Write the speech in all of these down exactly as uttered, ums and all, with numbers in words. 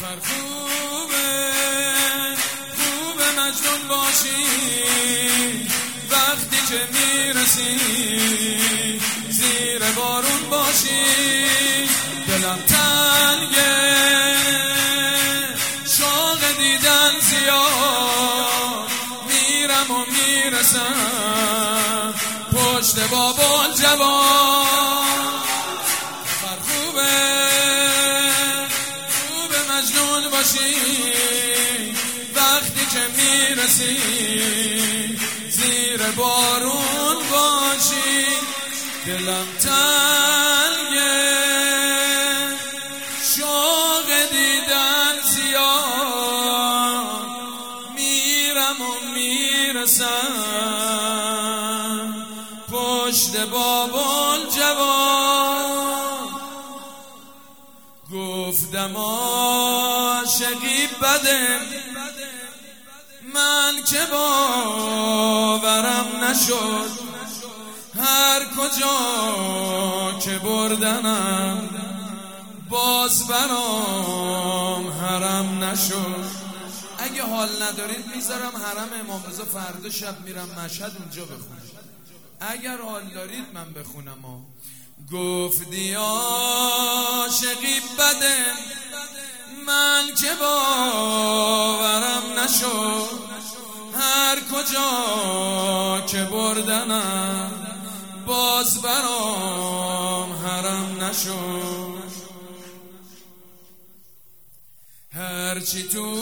سفر خوبه خوبه مجنون باشی وقتی که میرسی زیر بارون باشی دلم تنگه شوق دیدن زیاد میرم و میرسم پشت بابا جوان سفر خوبه خوبه مجنون باشی وقتی که میرسی زیر بارون باشی دلم تنگه شوق دیدن زیاد میرم و میرسم پشت بابا جوان گفتم عاشقی بده من که باورم نشد هر کجا که بردنم باز برام حرم نشد. اگه حال ندارید میذارم حرم امام رضا فردا شب میرم مشهد اونجا بخونم. اگر حال دارید من بخونم. ها گفتی عاشقی بده من که باورم نشد هر کجا که بردنم باز برام حرم نشد. هرچی تو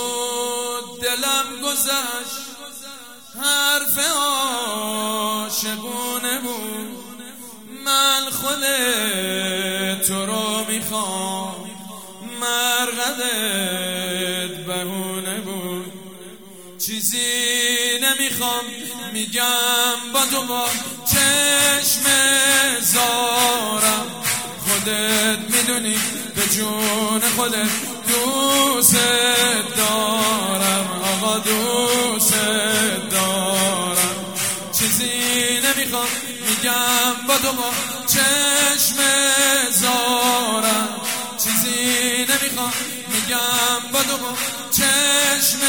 دلم گذشت حرف عاشقونه بود من خود تو رو میخوام مرقدت بهونه بود چیزی نمیخوام میگم با تو با چشم زارم خودت میدونی به جون خودت دوست دارم آقا دوست دارم چیزی نمیخوام میگم با تو با چشم زارم چیزی نمیخوام میگم با تو با چشم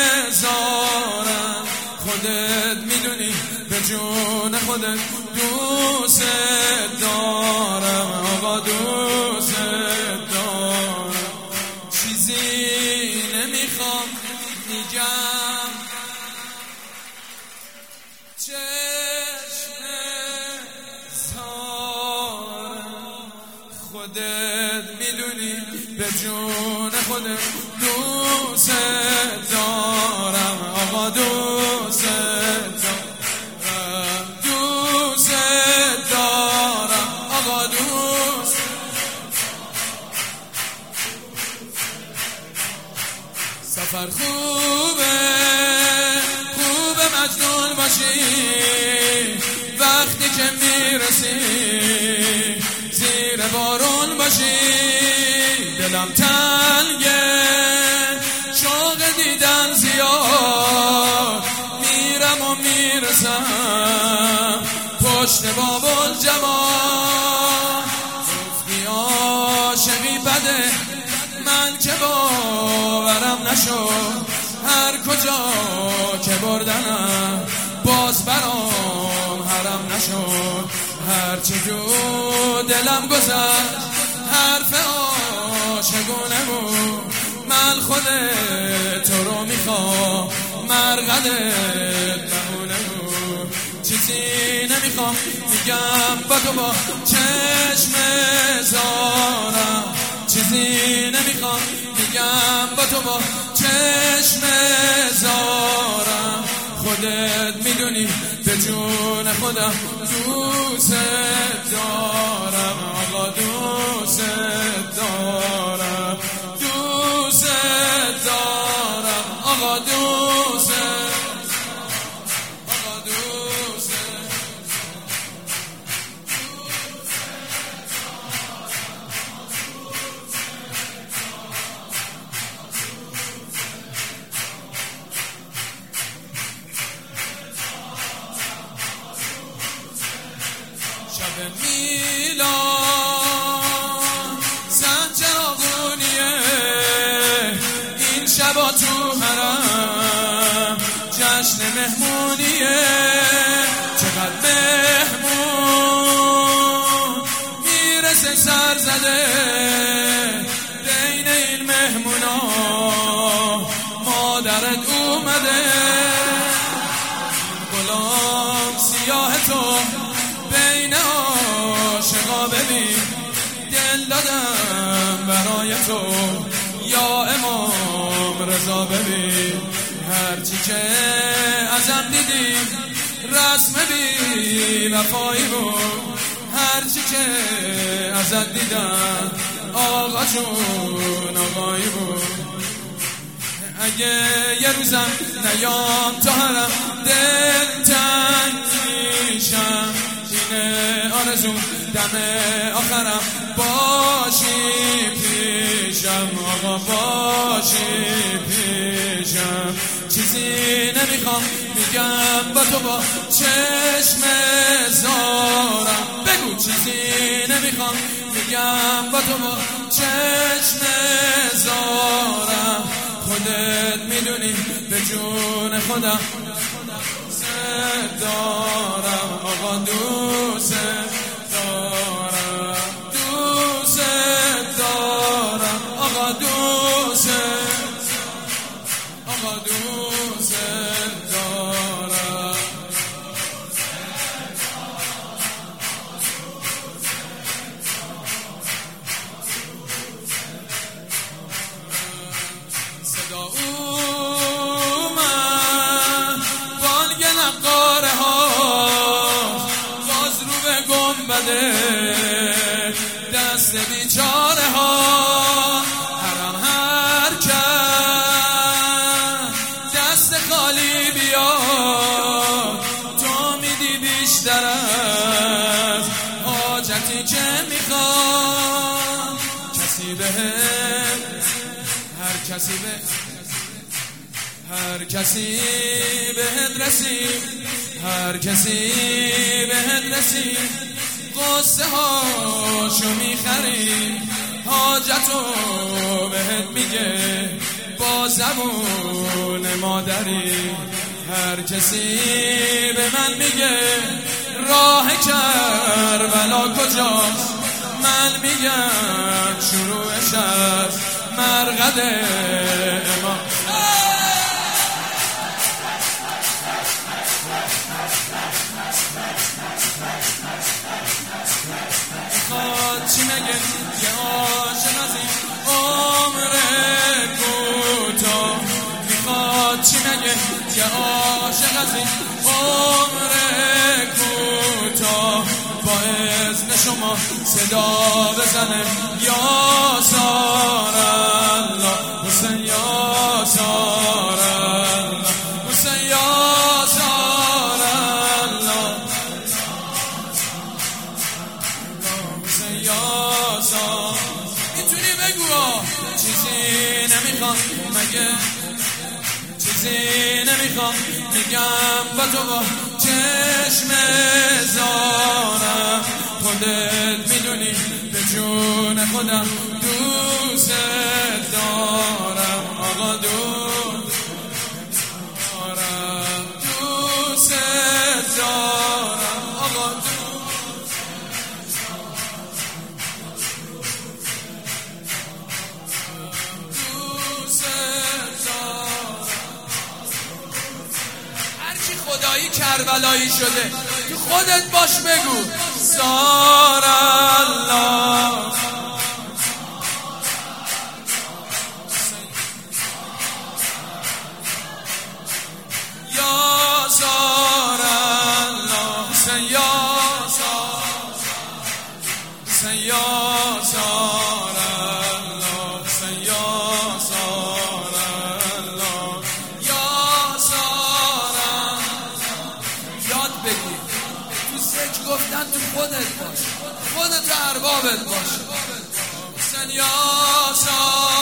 زارم خودت میدونی به جون خودت دوست دارم آقا دوست دارم چیزی نمیخوام میگم چشم زارم خودت میدونی به جون خودت دوست دارم آقا دوست دارم دوست دارم آقا دوست سفر خوبه خوبه مجنون باشی وقتی که میرسی زیر بارون باشی دلم تنگه شوق دیدن زیاد میرم و میرسم پشت بابا جوان گفتی عاشقی بده من که باورم نشد هر کجا که بردنم باز برام حرم نشد هرچی تو دلم گذشت حرف عاشقونه بود من خود تو رو میخوام مرقدت بهونه بود چیزی نمیخوام میگم با تو با چشم زارم چیزی نمیخوام میگم با تو با چشم زارم خودت میدونی به جون خودم دوست دارم آقا دوست دارم دوست دارم آقا دوست آقا دوست شب میلاد زن چراغ مهمونیه، چقدر مهمون میرسه سر زده بین این مهمونا. مادرت اومده غلام سیاه تو بین عاشقا، ببین دل دادم برای تو یا امام رضا. ببین هرچی که ازم دیدی رسم بی وفایی بود، هرچی که ازت دیدم آقا جون آقایی بود. اگه یه روزم نیام تو حرم دل تنگ میشم، اینه آرزو دم آخرم باشی پیشم، آقا باشی پیشم. چیزی نمیخوام میگم با تو با چشم زارم، بگو چیزی نمیخوام میگم با تو با چشم زارم. خودت میدونی به جون خودم دوست دارم، آقا دوست دارم، دوست دارم، آقا دوست، آقا دوست دارم. صدا اومد بانگ نقاره ها، باز رو به گنبده دست بیچاره ها. حرم هر کس دست خالی بیاد، تو میدی بیشتر از حاجتی که میخواد. کسی بهت هر کسی به هر کسی بهت رسید، هر کسی بهت رسید قصه هاشو میخری، حاجتو بهت میگه با زبون مادری. هر کسی به من میگه راه کربلا کجاست، من میگم شروعش از مرقد امام. میخواد چی نگه یه عاشق از این عمر کوتاه، میخواد چی نگه یه عاشق از این عمر کوتاه. با اذن شما صدا بزنه یا سار الله حسین، یا سار الله حسین، یا سار الله حسین، یا سار. میتونی بگو چیزی نمیخوام مگه، چیزی نمیخوام میگم با تو با چشم زارم. خودت میدونی به جون خودم دوست دارم، آقا دوست دارم، دوست دارم، آقا دوست دارم. هرچی خدایی کربلایی شده تو خودت باش بگو سار الله. یا سار الله حسین، یا سار حسین، یا سار الله حسین، یا سار الله، یا سار. یاد بگیر تو سج گفتن تو خودت باش، خودت اربابت باش. حسین، یا سار